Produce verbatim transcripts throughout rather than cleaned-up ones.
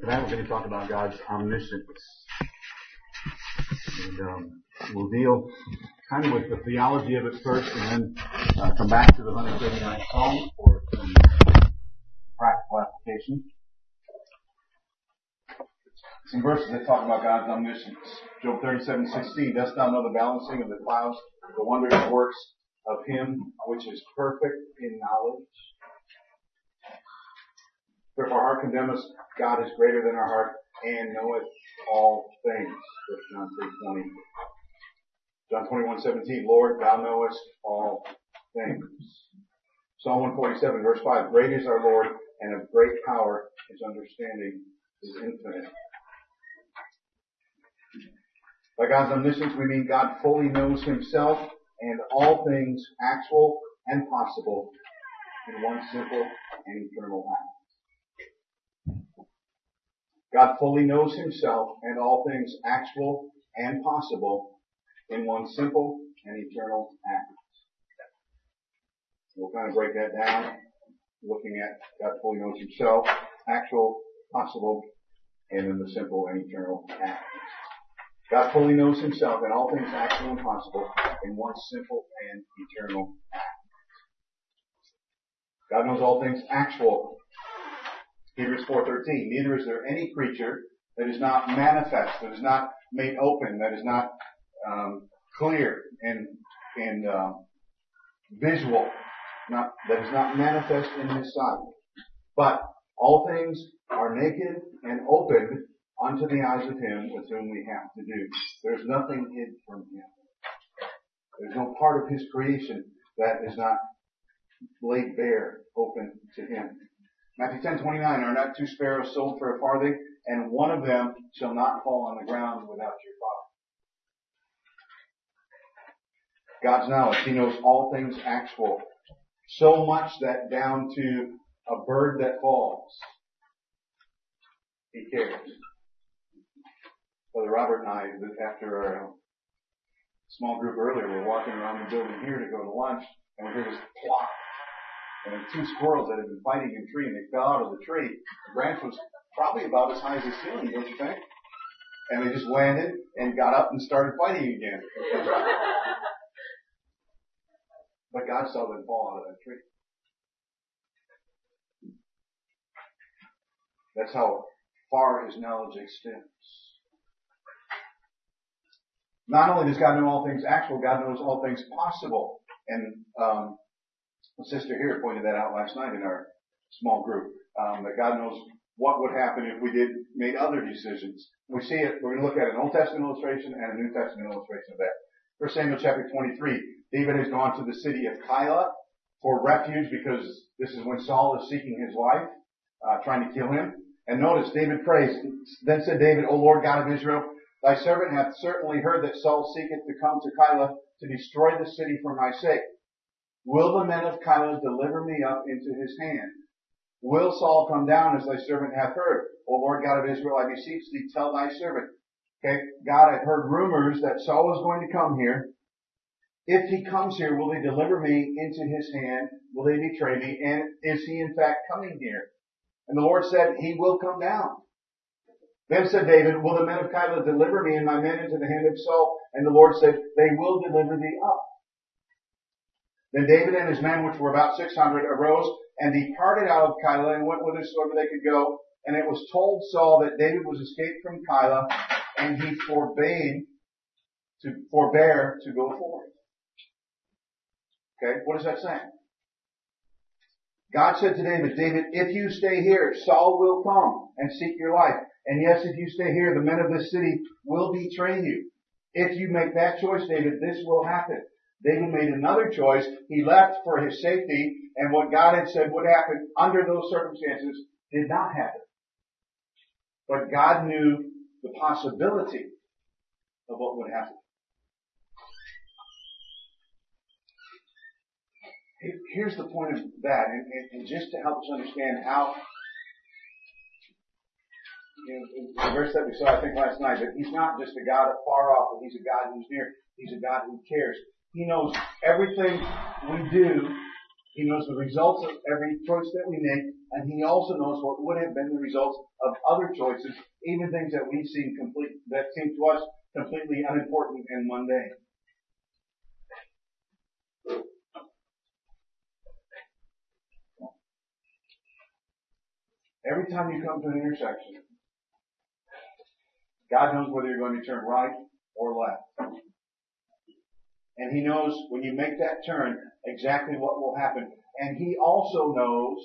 Tonight we're going to talk about God's omniscience. And um, we'll deal kind of with the theology of it first and then uh, come back to the one thirty-ninth Psalm for some practical application. Some verses that talk about God's omniscience. Job thirty-seven sixteen, dost thou know the balancing of the clouds, the wondrous works of him which is perfect in knowledge? For if our heart condemn us, God is greater than our heart and knoweth all things. First John three twenty. John twenty-one seventeen, Lord, thou knowest all things. Psalm one forty-seven verse five, great is our Lord and of great power, his understanding is infinite. By God's omniscience we mean God fully knows himself and all things actual and possible in one simple and eternal act. God fully knows himself and all things actual and possible in one simple and eternal act. We'll kind of break that down, looking at God fully knows himself, actual, possible, and in the simple and eternal act. God fully knows himself and all things actual and possible in one simple and eternal act. God knows all things actual. Hebrews four thirteen, neither is there any creature that is not manifest, that is not made open, that is not um, clear and and uh, visual, not that is not manifest in his sight. But all things are naked and opened unto the eyes of him with whom we have to do. There's nothing hid from him. There's no part of his creation that is not laid bare, open to him. Matthew ten twenty-nine, are not two sparrows sold for a farthing, and one of them shall not fall on the ground without your Father. God's knowledge, he knows all things actual. So much that down to a bird that falls, he cares. Brother Robert and I, after our small group earlier, we were walking around the building here to go to lunch, and we hear this plop. And two squirrels that had been fighting in a tree, and they fell out of the tree. The branch was probably about as high as the ceiling, don't you think? And they just landed and got up and started fighting again. But God saw them fall out of that tree. That's how far his knowledge extends. Not only does God know all things actual, God knows all things possible. And um the sister here pointed that out last night in our small group, um, that God knows what would happen if we did made other decisions. We see it, we're going to look at an Old Testament illustration and a New Testament illustration of that. First Samuel chapter twenty-three, David has gone to the city of Keilah for refuge because this is when Saul is seeking his life, uh, trying to kill him. And notice, David prays, then said David, O Lord God of Israel, thy servant hath certainly heard that Saul seeketh to come to Keilah to destroy the city for my sake. Will the men of Keilah deliver me up into his hand? Will Saul come down as thy servant hath heard? O Lord God of Israel, I beseech thee, tell thy servant. Okay, God, I've heard rumors that Saul is going to come here. If he comes here, will they deliver me into his hand? Will they betray me? And is he in fact coming here? And the Lord said, he will come down. Then said David, will the men of Keilah deliver me and my men into the hand of Saul? And the Lord said, they will deliver thee up. Then David and his men, which were about six hundred, arose and departed out of Keilah and went whithersoever they could go. And it was told Saul that David was escaped from Keilah, and he forbade to forbear to go forth. Okay, what is that saying? God said to David, David, if you stay here, Saul will come and seek your life. And yes, if you stay here, the men of this city will betray you. If you make that choice, David, this will happen. David made another choice. He left for his safety, and what God had said would happen under those circumstances did not happen. But God knew the possibility of what would happen. Here's the point of that, and, and just to help us understand how, you know, the verse that we saw, I think, last night, that he's not just a God afar off, but he's a God who's near. He's a God who cares. He knows everything we do. He knows the results of every choice that we make, And He also knows what would have been the results of other choices, even things that we seem complete, that seem to us completely unimportant and mundane. Every time you come to an intersection, God knows whether you're going to turn right or left. And He knows when you make that turn exactly what will happen. And He also knows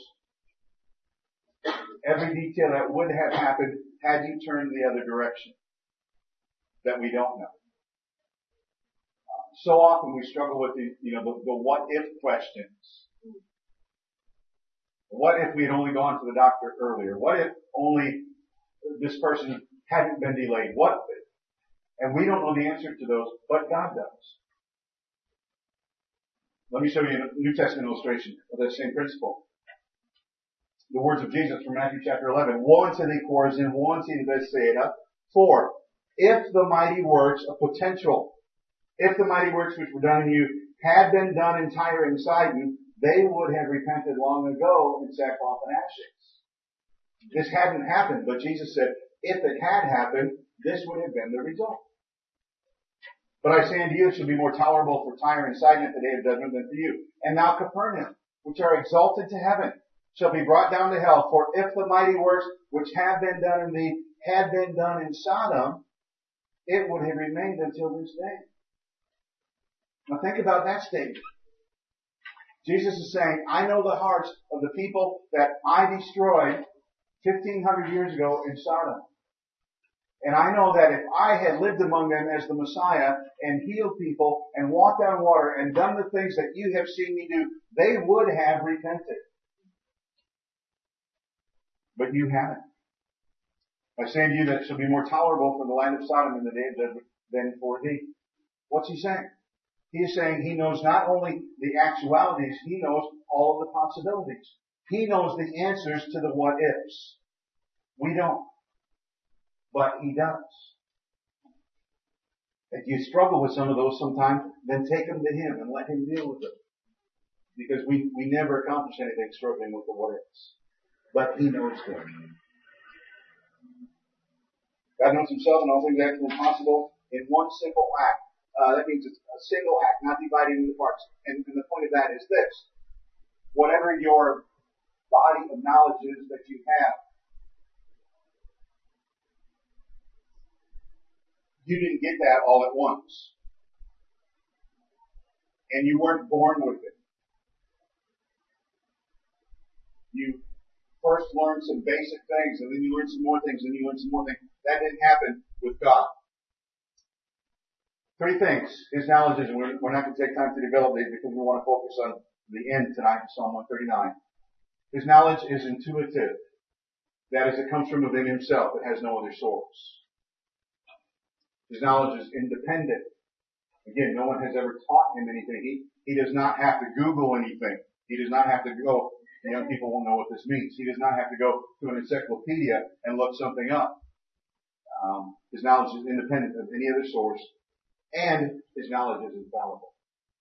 every detail that would have happened had you turned the other direction that we don't know. So often we struggle with the, you know, the, the what if questions. What if we had only gone to the doctor earlier? What if only this person hadn't been delayed? What? And we don't know the answer to those, but God does. Let me show you a New Testament illustration of that same principle. The words of Jesus from Matthew chapter eleven. Woe unto thee, Chorazin, woe unto thee, Bethsaida. For if the mighty works of potential, if the mighty works which were done in you had been done in Tyre and Sidon, they would have repented long ago in sackcloth and ashes. This hadn't happened, but Jesus said, if it had happened, this would have been the result. But I say unto you, it shall be more tolerable for Tyre and Sidon at the day of judgment than for you. And now Capernaum, which are exalted to heaven, shall be brought down to hell. For if the mighty works which have been done in thee had been done in Sodom, it would have remained until this day. Now think about that statement. Jesus is saying, I know the hearts of the people that I destroyed fifteen hundred years ago in Sodom. And I know that if I had lived among them as the Messiah and healed people and walked on water and done the things that you have seen me do, they would have repented. But you haven't. I say to you that it shall be more tolerable for the land of Sodom in the day of judgment than for thee. What's he saying? He is saying he knows not only the actualities, he knows all of the possibilities. He knows the answers to the what ifs. We don't. But he does. If you struggle with some of those sometimes, then take them to him and let him deal with them. Because we, we never accomplish anything struggling with the what ifs. But he knows them. God knows himself and all things actually possible in one simple act. Uh, that means it's a single act, not divided into parts. And, and the point of that is this. Whatever your body of knowledge is that you have, you didn't get that all at once. And you weren't born with it. You first learned some basic things, and then you learned some more things, and then you learned some more things. That didn't happen with God. Three things his knowledge is, and we're, we're not going to take time to develop these because we want to focus on the end tonight in Psalm one thirty-nine. His knowledge is intuitive. That is, it comes from within himself. It has no other source. His knowledge is independent. Again, no one has ever taught him anything. He, he does not have to Google anything. He does not have to go, the young people won't know what this means. He does not have to go to an encyclopedia and look something up. Um, his knowledge is independent of any other source. And his knowledge is infallible.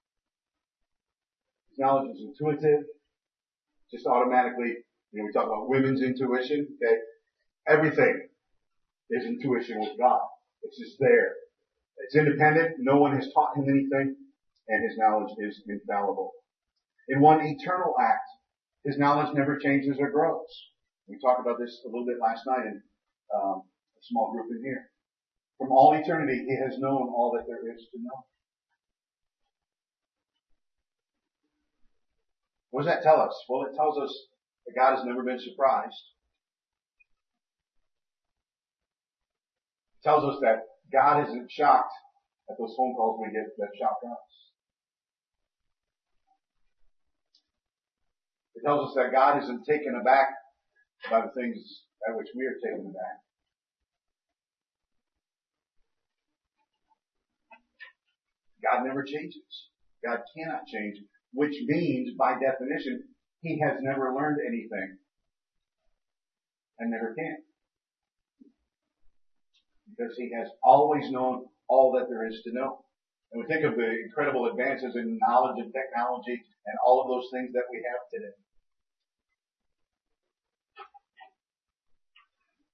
His knowledge is intuitive. Just automatically, you know, we talk about women's intuition, okay? Everything is intuition with God. It's just there. It's independent. No one has taught him anything. And his knowledge is infallible. In one eternal act, his knowledge never changes or grows. We talked about this a little bit last night in um, a small group in here. From all eternity, he has known all that there is to know. What does that tell us? Well, it tells us that God has never been surprised. It tells us that God isn't shocked at those phone calls we get that shock us. It tells us that God isn't taken aback by the things at which we are taken aback. God never changes. God cannot change, which means, by definition, he has never learned anything and never can. Because he has always known all that there is to know. And we think of the incredible advances in knowledge and technology and all of those things that we have today.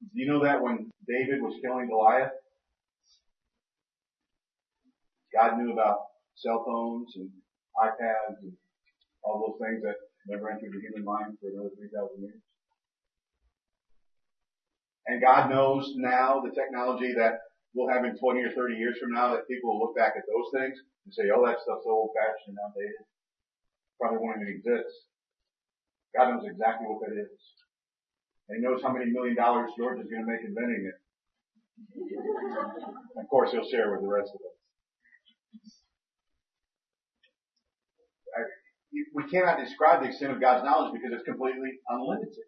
Do you know that when David was killing Goliath, God knew about cell phones and iPads and all those things that never entered the human mind for another three thousand years? And God knows now the technology that we'll have in twenty or thirty years from now, that people will look back at those things and say, oh, that stuff's so old-fashioned and outdated. Probably won't even exist. God knows exactly what that is. And He knows how many million dollars George is going to make inventing it. Of course, He'll share with the rest of us. I, we cannot describe the extent of God's knowledge because it's completely unlimited.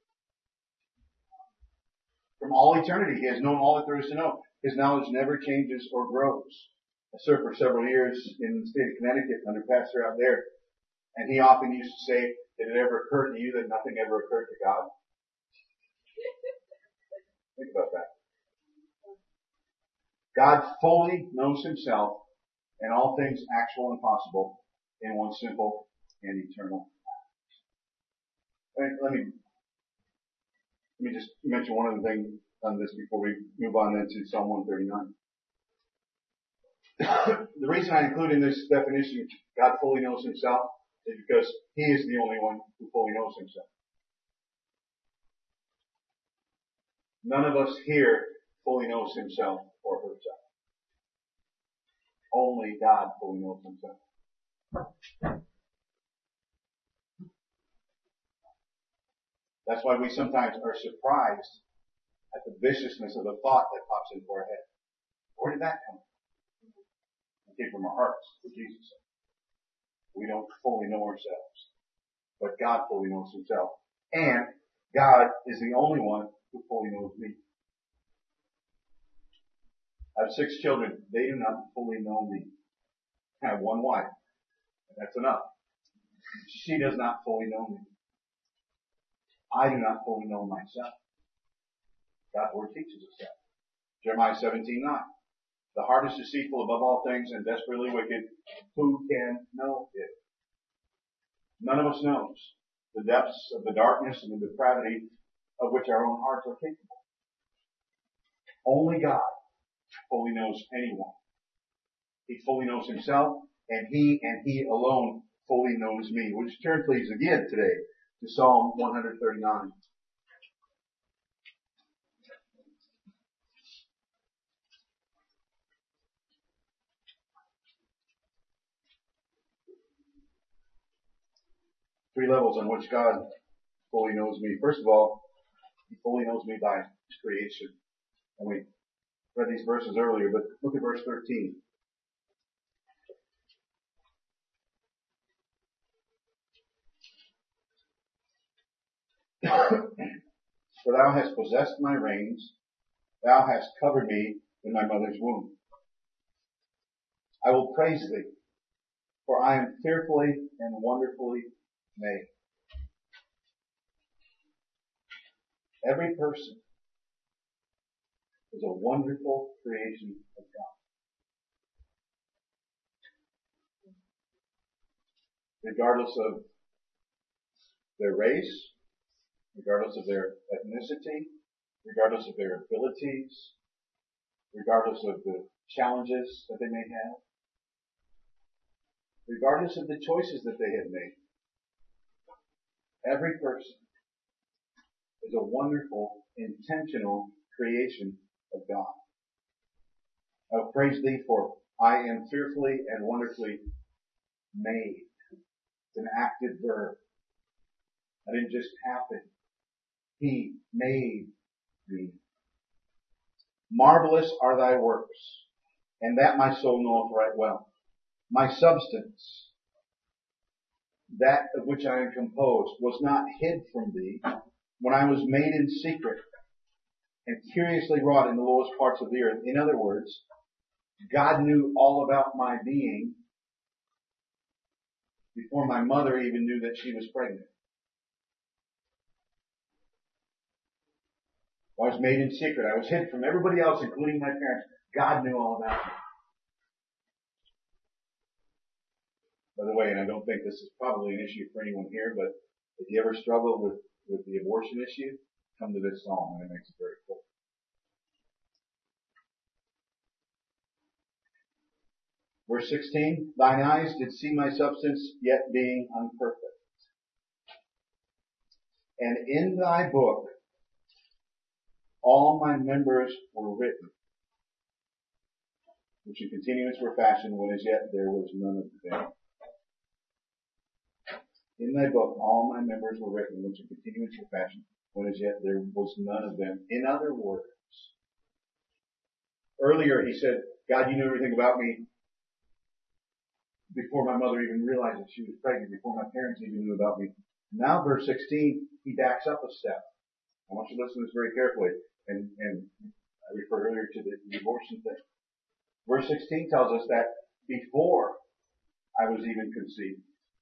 From all eternity, He has known all that there is to know. His knowledge never changes or grows. I served for several years in the state of Connecticut under a pastor out there, and he often used to say, did it ever occur to you that nothing ever occurred to God? Think about that. God fully knows Himself and all things actual and possible in one simple and eternal act. Let me, let me just mention one other thing on this before we move on then to Psalm one thirty-nine. The reason I include in this definition, God fully knows Himself, is because He is the only one who fully knows Himself. None of us here fully knows Himself or herself. Only God fully knows Himself. That's why we sometimes are surprised at the viciousness of the thought that pops into our head. Where did that come from? It came from our hearts, what Jesus said. We don't fully know ourselves, but God fully knows Himself. And God is the only one who fully knows me. I have six children. They do not fully know me. I have one wife. And that's enough. She does not fully know me. I do not fully know myself. God's Word teaches us that. Jeremiah seventeen nine. The heart is deceitful above all things and desperately wicked. Who can know it? None of us knows the depths of the darkness and the depravity of which our own hearts are capable. Only God fully knows anyone. He fully knows Himself, and He and He alone fully knows me. Would you turn please again today to Psalm one thirty-nine. Three levels on which God fully knows me. First of all, He fully knows me by His creation. And we read these verses earlier, but look at verse thirteen. For Thou hast possessed my reins, Thou hast covered me in my mother's womb. I will praise Thee, for I am fearfully and wonderfully made. Every person is a wonderful creation of God. Regardless of their race, regardless of their ethnicity, regardless of their abilities, regardless of the challenges that they may have, regardless of the choices that they have made, every person is a wonderful, intentional creation of God. I will praise Thee, for I am fearfully and wonderfully made. It's an active verb. I didn't just happen. He made me. Marvelous are Thy works, and that my soul knoweth right well. My substance, that of which I am composed, was not hid from Thee when I was made in secret and curiously wrought in the lowest parts of the earth. In other words, God knew all about my being before my mother even knew that she was pregnant. I was made in secret. I was hid from everybody else, including my parents. God knew all about me. By the way, and I don't think this is probably an issue for anyone here, but if you ever struggle with, with the abortion issue, come to this psalm and it makes it very clear. Verse sixteen, thine eyes did see my substance, yet being unperfect. And in thy book all my members were written, which in continuance were fashioned, when as yet there was none of them. In thy book all my members were written, which in continuance were fashioned, when as yet there was none of them. In other words, earlier he said, God, you knew everything about me before my mother even realized that she was pregnant, before my parents even knew about me. Now verse sixteen, he backs up a step. I want you to listen to this very carefully. And, and I referred earlier to the abortion thing. Verse sixteen tells us that before I was even conceived,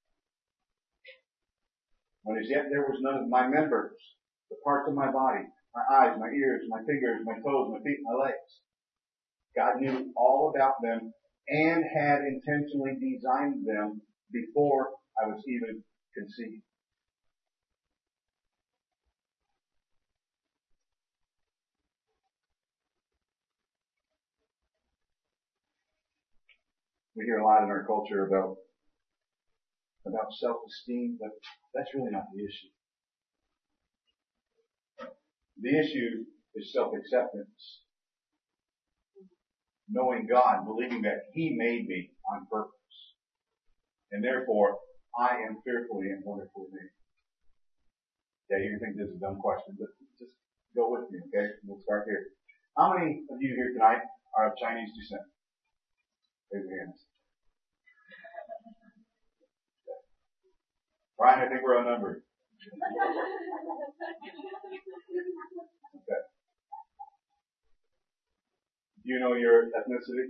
when as yet there was none of my members, the parts of my body, my eyes, my ears, my fingers, my toes, my feet, my legs, God knew all about them and had intentionally designed them before I was even conceived. We hear a lot in our culture about, about self-esteem, but that's really not the issue. The issue is self-acceptance. Knowing God, believing that He made me on purpose. And therefore, I am fearfully and wonderfully made. Yeah, you think this is a dumb question, but just go with me, okay? We'll start here. How many of you here tonight are of Chinese descent? Raise your hands. Brian, I think we're outnumbered. Okay. Do you know your ethnicity?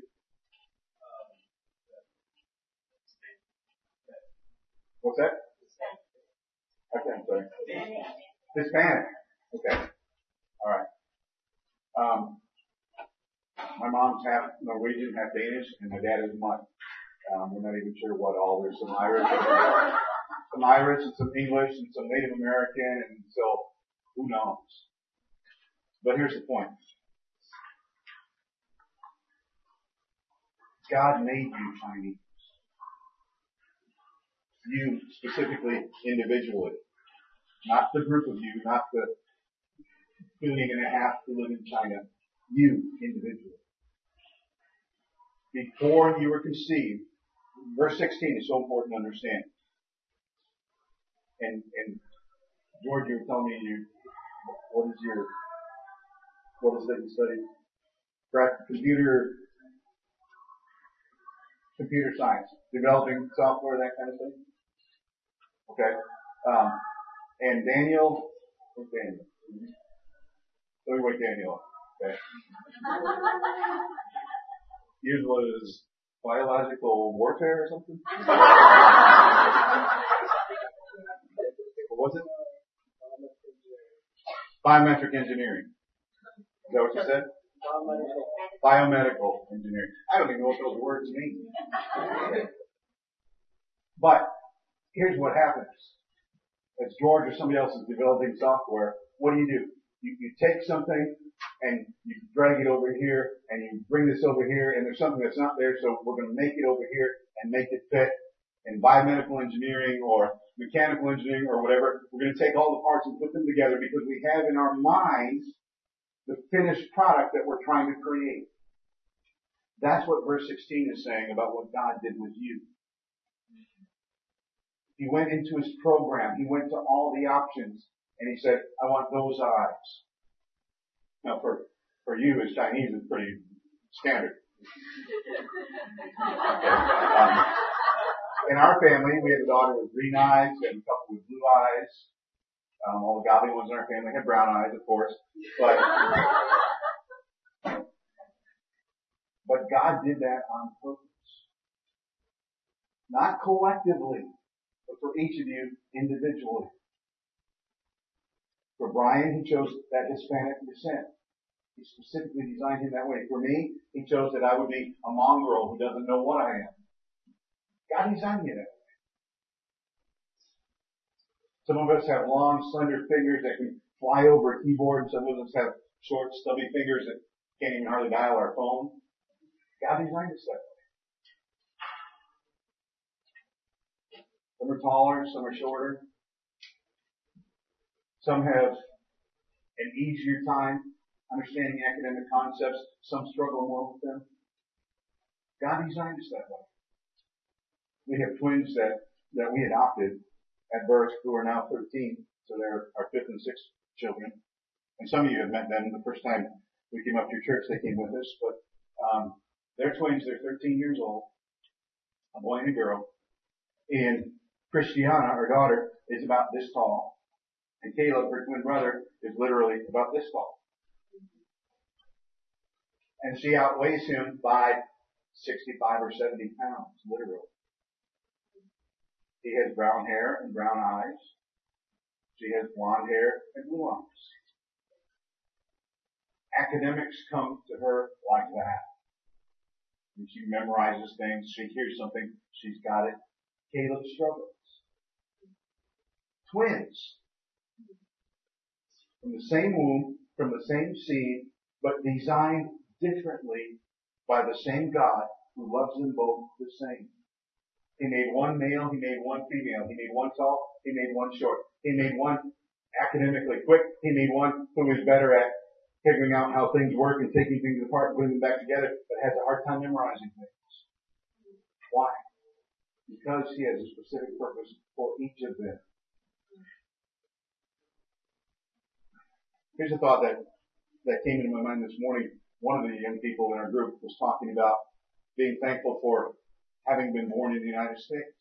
What's that? Okay, I'm sorry. Hispanic. Okay. All right. Um, my mom's half Norwegian, half Danish, and my dad is Mutt. Um, we're not even sure what all. There's some Irish, some Irish, and some English, and some Native American, and so who knows? But here's the point. God made you Chinese. You specifically, individually. Not the group of you, not the billion and a half who live in China. You, individually. Before you were conceived, verse sixteen is so important to understand. And, and George, you were telling me you, what is your, what is that you study? Correct? Computer, computer science. Developing software, that kind of thing? Okay. Um, and Daniel, where's Daniel? Let me wake Daniel up. Okay. Yours was biological warfare or something? What was it? Biometric engineering. Is that what you said? Biomedical engineering. I don't even know what those words mean. But here's what happens. As George or somebody else is developing software, what do you do? You, you take something and you drag it over here and you bring this over here and there's something that's not there, so we're going to make it over here and make it fit. In biomedical engineering or mechanical engineering or whatever, we're going to take all the parts and put them together because we have in our minds the finished product that we're trying to create. That's what verse sixteen is saying about what God did with you. He went into His program. He went to all the options and He said, I want those eyes. Now for, for you as Chinese, it's pretty standard. Okay. Um, in our family, we had a daughter with green eyes and a couple with blue eyes. Um, all the godly ones in our family had brown eyes, of course. But, but God did that on purpose. Not collectively, but for each of you individually. For Brian, He chose that Hispanic descent. He specifically designed him that way. For me, He chose that I would be a mongrel who doesn't know what I am. God designed me that way. Some of us have long, slender fingers that can fly over a keyboard. Some of us have short, stubby fingers that can't even hardly dial our phone. God designed us that way. Some are taller, some are shorter. Some have an easier time understanding academic concepts. Some struggle more with them. God designed us that way. We have twins that, that we adopted at birth who are now thirteen. So they're our fifth and sixth children. And some of you have met them the first time we came up to your church. They came with us. But um, they're twins. They're thirteen years old. A boy and a girl. And Christiana, our daughter, is about this tall. And Caleb, her twin brother, is literally about this tall. And she outweighs him by sixty-five or seventy pounds, literally. He has brown hair and brown eyes. She has blonde hair and blue eyes. Academics come to her like that. And she memorizes things. She hears something. She's got it. Caleb struggles. Twins. From the same womb, from the same seed, but designed differently by the same God who loves them both the same. He made one male, he made one female, he made one tall, he made one short. He made one academically quick, he made one who is better at figuring out how things work and taking things apart and putting them back together, but has a hard time memorizing things. Why? Because he has a specific purpose for each of them. Here's a thought that, that came into my mind this morning. One of the young people in our group was talking about being thankful for having been born in the United States.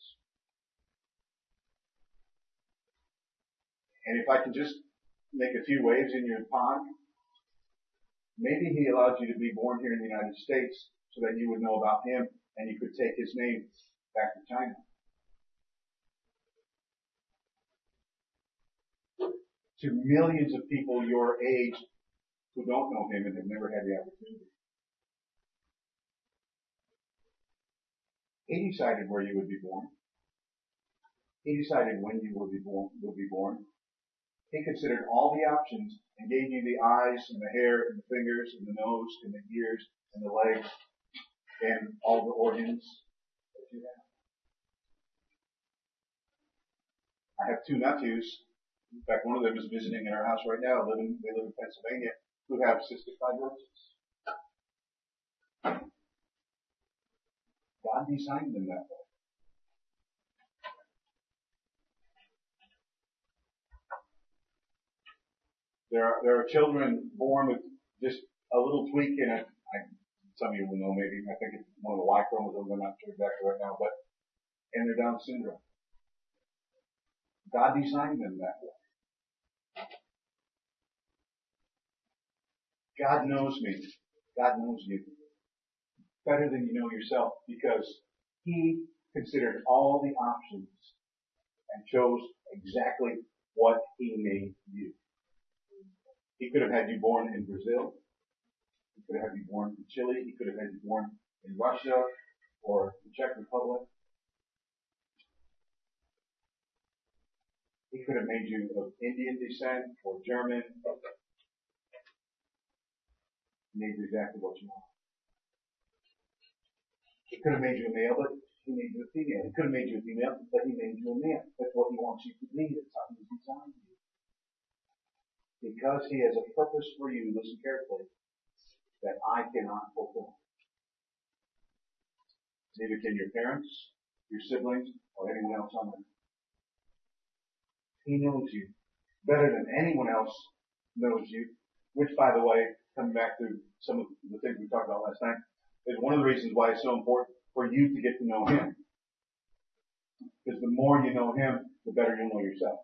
And if I can just make a few waves in your pond, maybe he allowed you to be born here in the United States so that you would know about him and you could take his name back to China. To millions of people your age who don't know him and have never had the opportunity. He decided where you would be born. He decided when you would be born. Would be born. He considered all the options and gave you the eyes and the hair and the fingers and the nose and the ears and the legs and all the organs that you have. I have two nephews. In fact, one of them is visiting in our house right now. Living, they live in Pennsylvania, who have cystic fibrosis. God designed them that way. There are, there are children born with just a little tweak in it. I, some of you will know maybe. I think it's one of the Y chromosomes. I'm not sure exactly right now, but and they're Down syndrome. God designed them that way. God knows me. God knows you better than you know yourself because he considered all the options and chose exactly what he made you. He could have had you born in Brazil. He could have had you born in Chile. He could have had you born in Russia or the Czech Republic. He could have made you of Indian descent or German. He made you exactly what you want. He could have made you a male, but he made you a female. He could have made you a female, but he made you a man. That's what he wants you to be. That's how he designed you. Because he has a purpose for you, listen carefully, that I cannot fulfill. Neither can your parents, your siblings, or anyone else on earth. He knows you better than anyone else knows you, which, by the way, coming back to some of the things we talked about last night, is one of the reasons why it's so important for you to get to know him. Because the more you know him, the better you'll know yourself.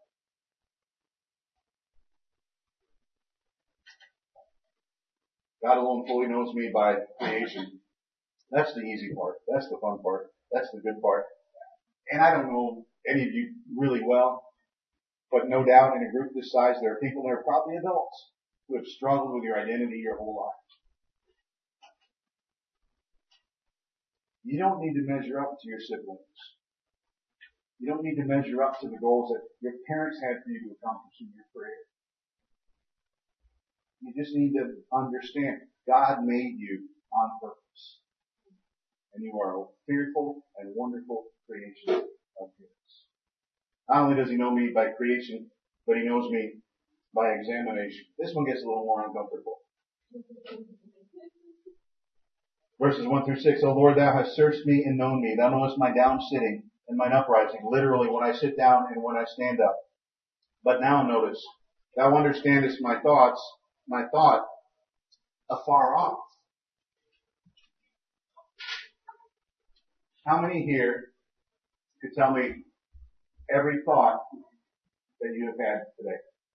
God alone fully knows me by creation. That's the easy part. That's the fun part. That's the good part. And I don't know any of you really well, but no doubt in a group this size, there are people that are probably adults who have struggled with your identity your whole life. You don't need to measure up to your siblings. You don't need to measure up to the goals that your parents had for you to accomplish in your career. You just need to understand God made you on purpose. And you are a fearful and wonderful creation of His. Not only does he know me by creation, but he knows me by examination. This one gets a little more uncomfortable. Verses one through six, O Lord, thou hast searched me and known me. Thou knowest my down sitting and mine uprising, literally when I sit down and when I stand up. But now notice, thou understandest my thoughts, my thought afar off. How many here could tell me every thought that you have had today?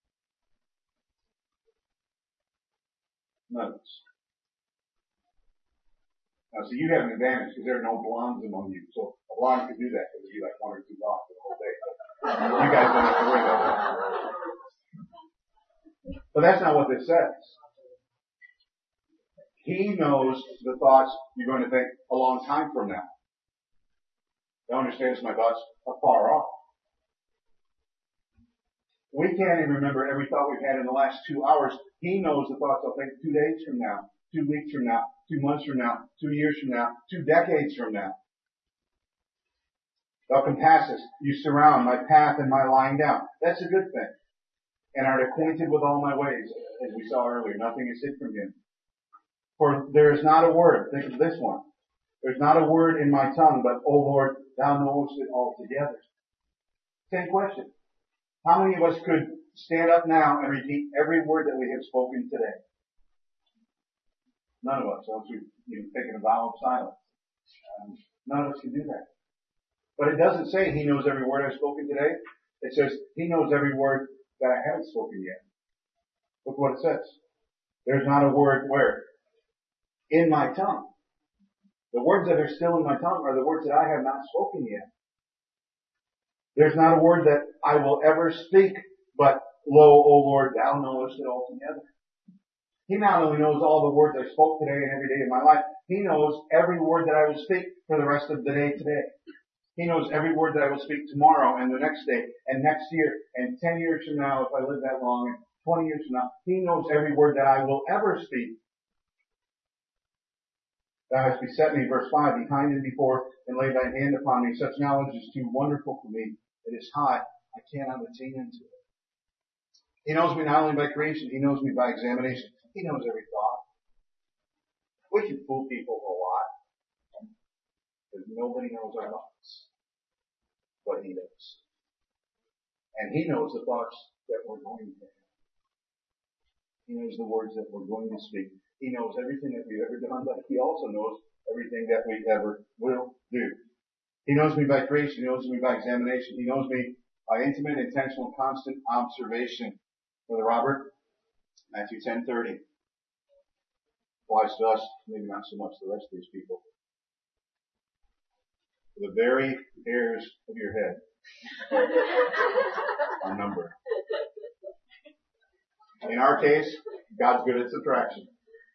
None of us. Now, see, you have an advantage because there are no blondes among you. So a blonde could do that because it'd be like one or two thoughts the whole day. You guys don't have to worry about that. But that's not what this says. He knows the thoughts you're going to think a long time from now. Thou understandest my thoughts afar off. We can't even remember every thought we've had in the last two hours. He knows the thoughts I'll think two days from now, two weeks from now, two months from now, two years from now, two decades from now. Thou compassest, you surround my path and my lying down. That's a good thing. And art acquainted with all my ways, as we saw earlier. Nothing is hid from him. For there is not a word, think of this one. There's not a word in my tongue, but, O Lord, thou knowest it altogether. Same question. How many of us could stand up now and repeat every word that we have spoken today? None of us, unless we've taken a vow of silence. Um, none of us can do that. But it doesn't say he knows every word I've spoken today. It says he knows every word that I haven't spoken yet. Look what it says. There's not a word where? In my tongue. The words that are still in my tongue are the words that I have not spoken yet. There's not a word that I will ever speak, but lo, O Lord, thou knowest it altogether. He not only knows all the words I spoke today and every day of my life, he knows every word that I will speak for the rest of the day today. He knows every word that I will speak tomorrow and the next day and next year and ten years from now if I live that long and twenty years from now. He knows every word that I will ever speak. Thou hast beset me, verse five, behind and before, and laid thy hand upon me. Such knowledge is too wonderful for me. It is high. I cannot attain unto it. He knows me not only by creation, he knows me by examination. He knows every thought. We can fool people a lot, because nobody knows our thoughts. But he knows. And he knows the thoughts that we're going to have. He knows the words that we're going to speak. He knows everything that we've ever done, but he also knows everything that we ever will do. He knows me by creation. He knows me by examination. He knows me by intimate, intentional, constant observation. Brother Robert, Matthew ten thirty. Applies to us, maybe not so much the rest of these people. The very hairs of your head are numbered. In our case, God's good at subtraction.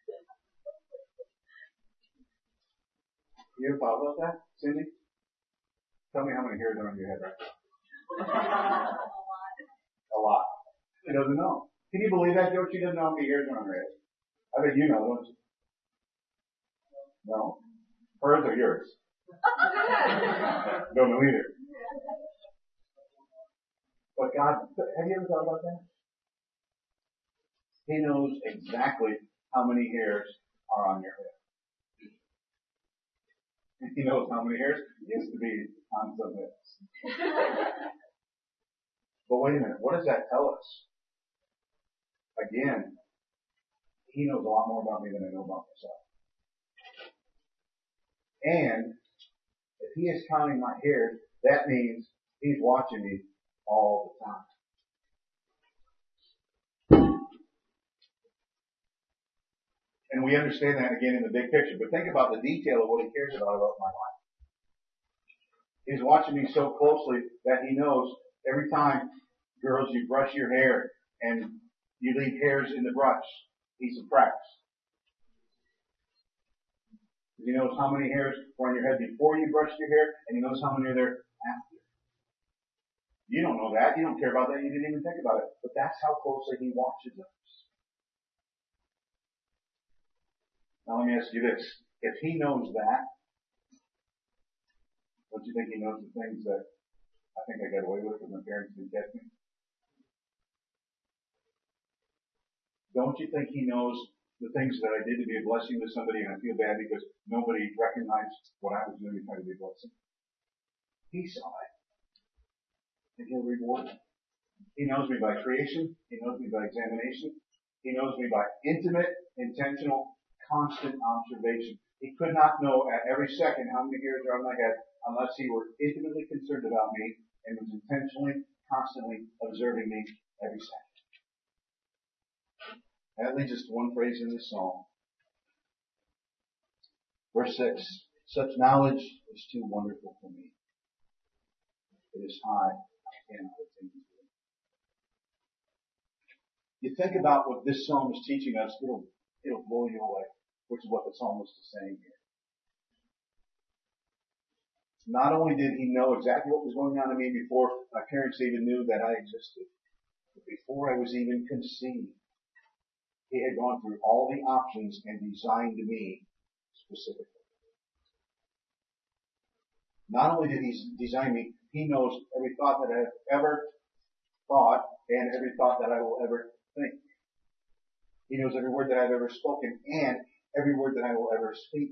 You ever thought about that, Cindy? Tell me how many hairs are on your head right now. A lot. She doesn't know. Can you believe that, Joe? She doesn't know how many hairs are on her head. I bet you know, don't you? No. Hers or yours? Don't know either. But God, have you ever thought about that? He knows exactly how many hairs are on your head. He knows how many hairs used to be on some heads. But wait a minute, what does that tell us? Again, he knows a lot more about me than I know about myself. And if he is counting my hairs, that means he's watching me all the time. And we understand that again in the big picture. But think about the detail of what he cares about about my life. He's watching me so closely that he knows every time, girls, you brush your hair and you leave hairs in the brush, he subtracts. He knows how many hairs were on your head before you brushed your hair, and he knows how many are there after. You don't know that. You don't care about that. You didn't even think about it. But that's how closely he watches us. Now let me ask you this. If he knows that, don't you think he knows the things that I think I got away with it because my parents didn't catch me. Don't you think he knows the things that I did to be a blessing to somebody, and I feel bad because nobody recognized what I was doing to try to be a blessing? He saw it. And he'll reward me. He knows me by creation. He knows me by examination. He knows me by intimate, intentional, constant observation. He could not know at every second how many hairs are on my head unless he were intimately concerned about me and was intentionally, constantly observing me every second. That leads us to one phrase in this psalm. Verse six, such knowledge is too wonderful for me. It is high, I cannot attain to it. You think about what this psalm is teaching us, it'll, it'll blow you away, which is what the psalmist is saying here. Not only did he know exactly what was going on in me before my parents even knew that I existed, but before I was even conceived, he had gone through all the options and designed me specifically. Not only did he design me, he knows every thought that I have ever thought and every thought that I will ever think. He knows every word that I've ever spoken and every word that I will ever speak.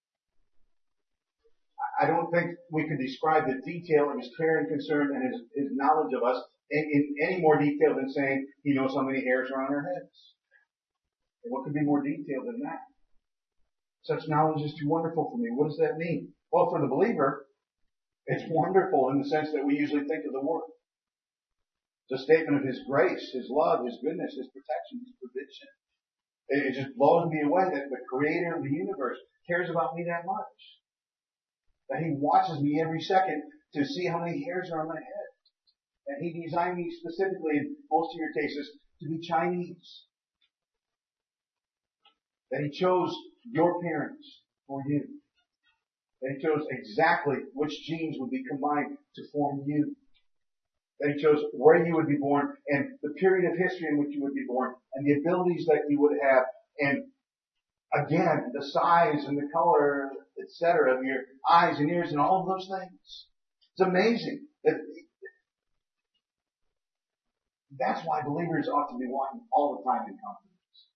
I don't think we can describe the detail of his care and concern and his, his knowledge of us in, in any more detail than saying he knows how many hairs are on our heads. And what could be more detailed than that? Such knowledge is too wonderful for me. What does that mean? Well, for the believer, it's wonderful in the sense that we usually think of the word. It's a statement of his grace, his love, his goodness, his protection, his provision. It, it just blows me away that the creator of the universe cares about me that much. That he watches me every second to see how many hairs are on my head. That he designed me specifically, in most of your cases, to be Chinese. That he chose your parents for you. That he chose exactly which genes would be combined to form you. That he chose where you would be born and the period of history in which you would be born and the abilities that you would have and again, the size and the color, et cetera, of your eyes and ears and all of those things. It's amazing. That, that's why believers ought to be walking all the time in confidence.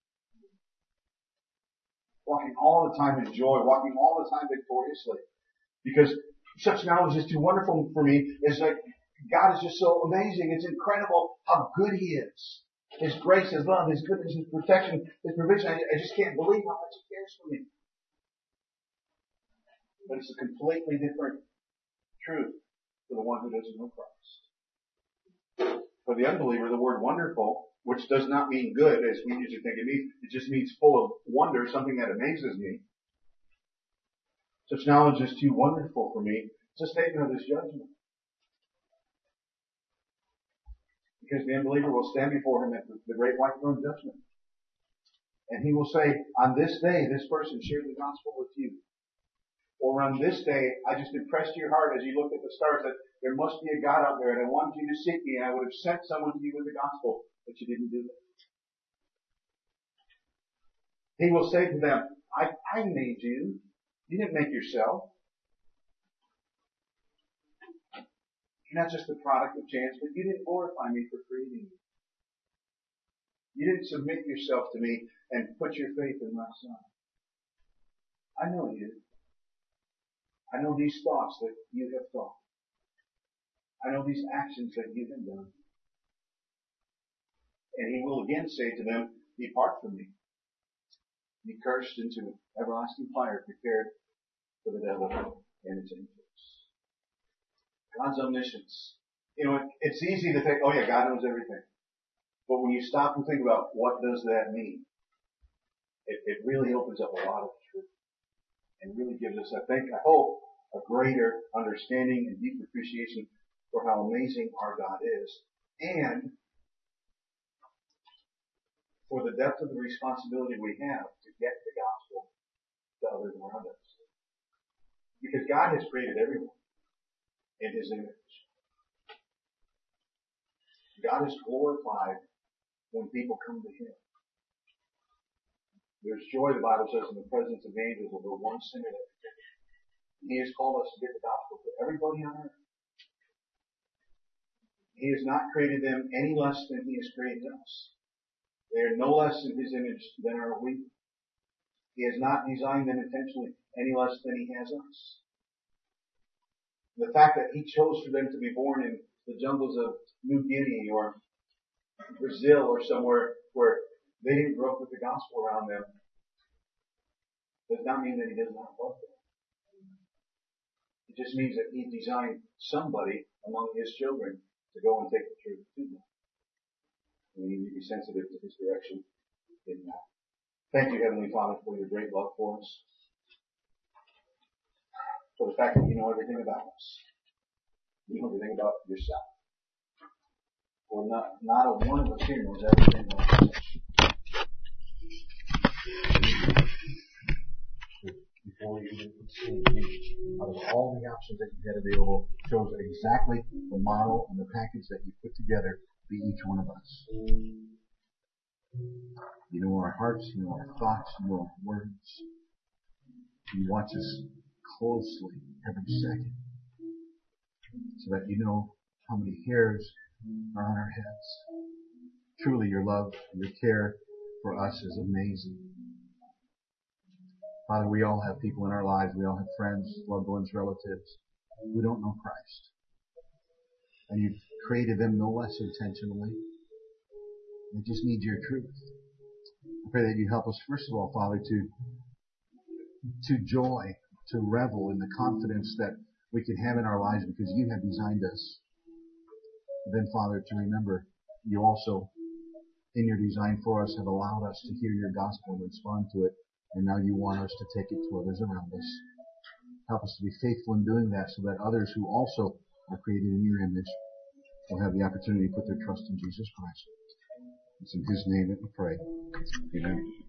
Walking all the time in joy. Walking all the time victoriously. Because such knowledge is too wonderful for me. It's like God is just so amazing. It's incredible how good He is. His grace, His love, His goodness, His protection, His provision. I, I just can't believe how much He cares for me. But it's a completely different truth for the one who doesn't know Christ. For the unbeliever, the word wonderful, which does not mean good as we usually think it means, it just means full of wonder, something that amazes me. Such knowledge is too wonderful for me. It's a statement of His judgment. Because the unbeliever will stand before Him at the, the great white throne judgment. And He will say, on this day, this person shared the gospel with you. Or on this day, I just impressed your heart as you looked at the stars that there must be a God out there and I wanted you to seek me and I would have sent someone to you with the gospel, but you didn't do that. He will say to them, I, I made you. You didn't make yourself. You're not just the product of chance, but you didn't glorify me for creating you. You didn't submit yourself to me and put your faith in my Son. I know you. I know these thoughts that you have thought. I know these actions that you have done. And He will again say to them, depart from me. Be cursed into everlasting fire prepared for the devil and its angels. God's omniscience. You know, it's easy to think, oh yeah, God knows everything. But when you stop and think about what does that mean, it, it really opens up a lot of truth. And really gives us, I think, I hope, a greater understanding and deep appreciation for how amazing our God is. And for the depth of the responsibility we have to get the gospel to others around us. Because God has created everyone in His image. God is glorified when people come to Him. There's joy, the Bible says, in the presence of angels over one sinner that repents. He has called us to get the gospel to everybody on earth. He has not created them any less than He has created us. They are no less in His image than are we. He has not designed them intentionally any less than He has us. The fact that He chose for them to be born in the jungles of New Guinea or Brazil or somewhere where they didn't grow up with the gospel around them does not mean that He does not love them. It just means that He designed somebody among His children to go and take the truth to them. We need to be sensitive to His direction in that. Thank you, Heavenly Father, for your great love for us. For the fact that you know everything about us. You know everything about yourself. For not, not a one of us here knows everything about us. Before you even conceived you, out of all the options that you had available, chose exactly the model and the package that you put together to be each one of us. You know our hearts, you know our thoughts, you know our words. You watch us closely every second, so that you know how many hairs are on our heads. Truly, your love, your care for us is amazing. Father, we all have people in our lives, we all have friends, loved ones, relatives who don't know Christ. And you've created them no less intentionally. They just need your truth. I pray that you help us, first of all, Father, to to joy, to revel in the confidence that we can have in our lives because you have designed us. And then, Father, to remember you also, in your design for us, have allowed us to hear your gospel and respond to it. And now you want us to take it to others around us. Help us to be faithful in doing that so that others who also are created in your image will have the opportunity to put their trust in Jesus Christ. It's in His name that we pray. Amen.